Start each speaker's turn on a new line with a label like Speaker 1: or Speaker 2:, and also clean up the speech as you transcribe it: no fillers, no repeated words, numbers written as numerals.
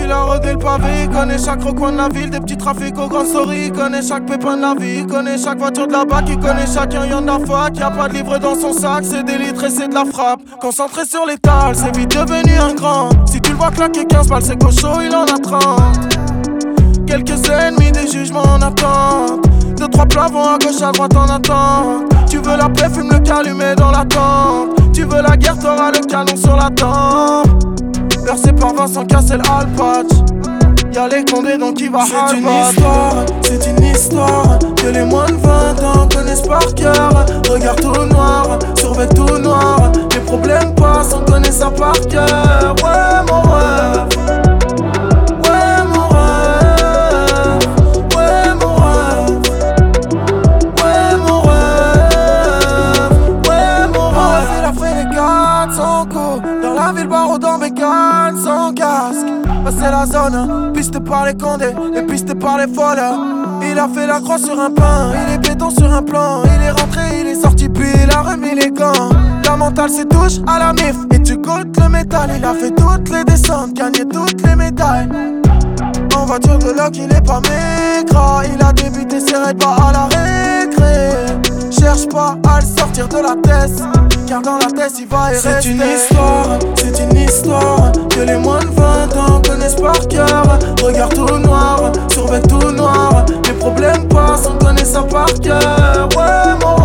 Speaker 1: il a rodé le pavé. Il connaît chaque recoin de la ville, des petits trafics au grand story. Il connaît chaque pépin de la vie, il connaît chaque voiture de la BAC. Il connaît chacun, y'en a fac, y'a pas de livre dans son sac. C'est des litres et c'est de la frappe. Concentré sur l'étal, c'est vite devenu un grand. Si tu le vois claquer 15 balles, c'est qu'au show il en a 30. Quelques ennemis, des jugements en attente. 2-3 plavons à gauche, à droite en attente. Tu veux la paix, fume le calumet dans la tente. Tu veux la guerre, t'auras le canon sur la tempe. Versé par Vincent Cassel, Alpatch. Y'a les condés donc il va hard. C'est une histoire que les moins de 20 ans connaissent par cœur. Regarde tout noir, survêt tout noir. Les problèmes passent, on connaît ça par cœur. Ouais mon rêve. Dans la ville, barreau dans mes cannes, sans casque. Passer la zone, pisté par les condés et pisté par les voleurs. Il a fait la croix sur un pain, il est béton sur un plan. Il est rentré, il est sorti, puis il a remis les gants. La mentale se touche à la mif et tu goûtes le métal. Il a fait toutes les descentes, gagné toutes les médailles. En voiture de loc, il est pas maigre. Il a débuté ses raids pas à la récré. Cherche pas à le sortir de la tête, car dans la tête il va y rester. C'est une histoire que les moins de 20 ans connaissent par cœur. Regarde tout noir, survêt tout noir. Les problèmes passent, on connaît ça par cœur. Ouais mon